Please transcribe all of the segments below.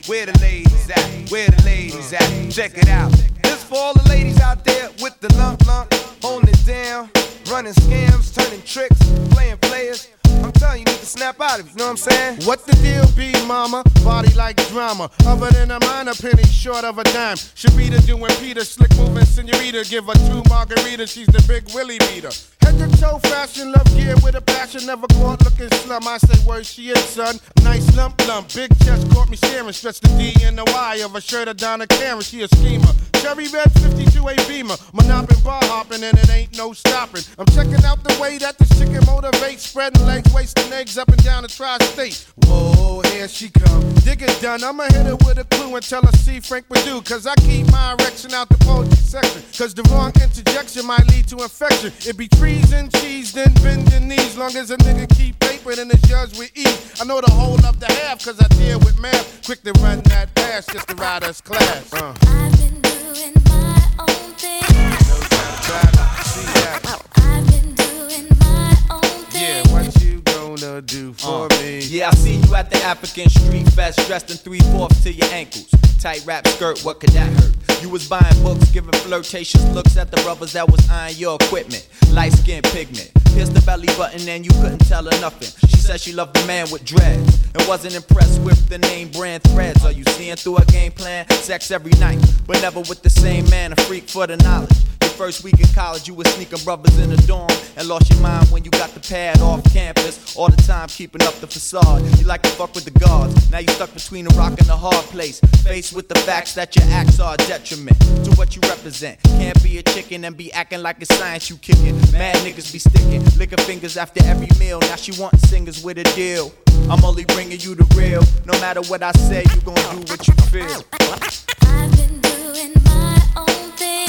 Where the ladies at? Where the ladies at? Check it out. This for all the ladies out there with the lump, holding it down, running scams, turning tricks, playing players. I'm telling you, you need to snap out of it, you know what I'm saying? What the deal be, mama? Body like drama. Other than a minor penny, short of a dime. Sharita doing Peter, slick moving senorita. Give her 2 margaritas, she's the big Willie beater. Head to toe fashion, love gear with a passion. Never caught looking slum. I say word, she is, son. Nice lump, big chest caught me staring. Stretch the D and the Y of a shirt of Donna Karen. She a schemer. Cherry red 52 A Beamer. Monopoly bar hopping and it ain't no stopping. I'm checking out the way that this chicken motivates. Spreading legs, wasting eggs up and down the tri-state. Whoa, here she come. Dig it done. I'ma hit her with a clue and tell her see Frank Perdue. Cause I keep my erection out the poetry section. Cause the wrong interjection might lead to infection. It be trees and cheese, then bending knees. Long as a nigga keep paper, then it's yours with ease. I know the whole of the half cause I deal with math. Quick to run that pass just to ride us class. I've been doing my own thing. No time to try to see that. I've been doing my own thing. Yeah, what you gonna do for me? Yeah, I seen you at the African Street Fest, dressed in 3/4 to your ankles. Tight wrap skirt, what could that hurt? You was buying books, giving flirtatious looks at the brothers that was eyeing your equipment. Light skin pigment, pierced the belly button and you couldn't tell her nothing. She said she loved the man with dreads and wasn't impressed with the name brand threads. Are you seeing through a game plan? Sex every night, but never with the same man, a freak for the knowledge. First week in college, you was sneaking brothers in the dorm and lost your mind when you got the pad off campus. All the time keeping up the facade. You like to fuck with the guards. Now you stuck between a rock and a hard place. Faced with the facts that your acts are a detriment to what you represent. Can't be a chicken and be acting like it's science you kicking. Mad niggas be sticking, licking fingers after every meal. Now she wantin' singers with a deal. I'm only bringing you the real. No matter what I say, you gon' do what you feel. I've been doing my own thing.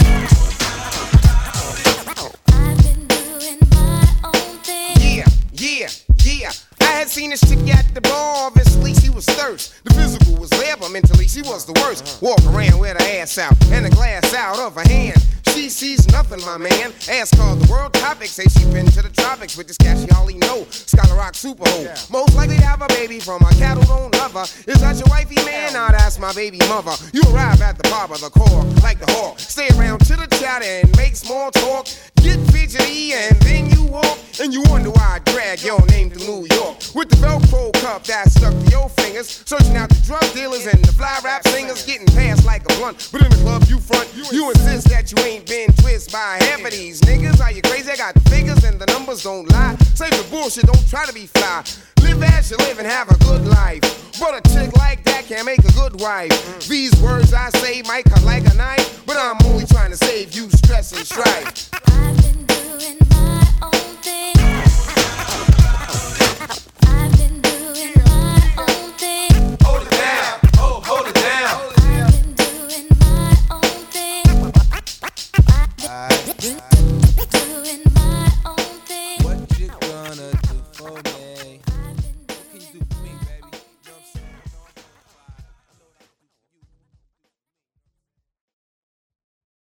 Yeah. I had seen this chick at the bar, obviously she was thirst. The physical was there, but mentally she was the worst. Walk around with her ass out and a glass out of her hand. She sees nothing, my man. Ass called the world topic. Say she been to the tropics with this cat she hardly know. Scholar Rock super hoe. Most likely to have a baby from a cattle don't love her. Is that your wifey, man? Nah, that's my baby mother. You arrive at the barber, the core, like the hawk. Stay around to the chat and make small talk. Get fidgety and then you walk. And you wonder why I drag your name to New York. With the Velcro cup that's stuck to your fingers. Searching out the drug dealers and the fly rap singers. Getting passed like a blunt. But in the club you front. You insist that you ain't been twisted by half of these niggas. Are you crazy? I got the figures and the numbers don't lie. Save the bullshit, don't try to be fly. Live as you live and have a good life. But a chick like that can't make a good wife. These words I say might cut like a knife, but I'm only trying to save you stress and strife. I've been doing my own thing. I've been doing my own thing. Hold it down, hold it down. I've been doing my own thing. I've been doing my own thing. What you gonna do for me?